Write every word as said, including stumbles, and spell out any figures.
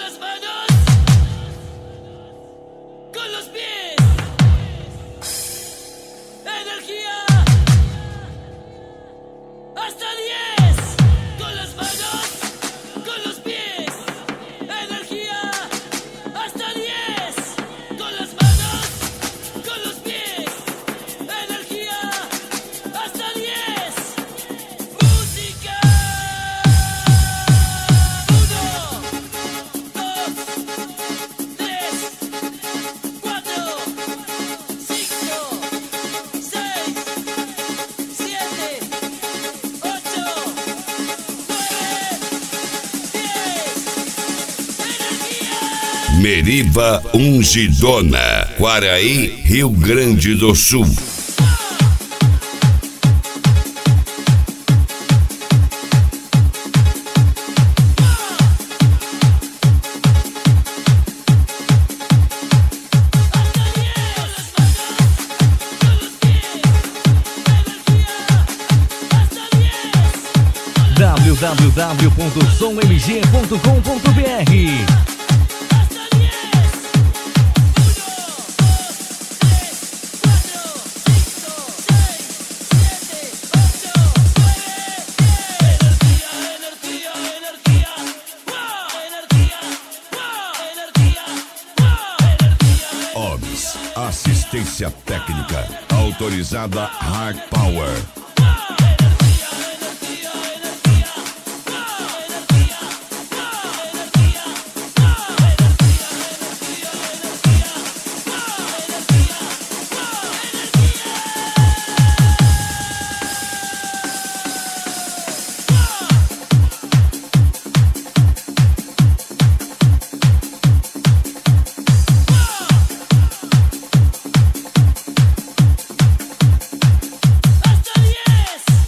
las manos, con los pies. Energía. Hasta diez. Con las manos, con los pies. Energía. Hasta diez. Con las manos, con los pies. Energía. Hasta diez. Música. Uno, dos, tres, cuatro, cinco, seis, siete, ocho, nueve, diez. Energía. Meriva Ungidona, Quaraí, Rio Grande do Sul. w w w ponto som m g ponto com ponto b r. O B S, assistência técnica autorizada Hard Power.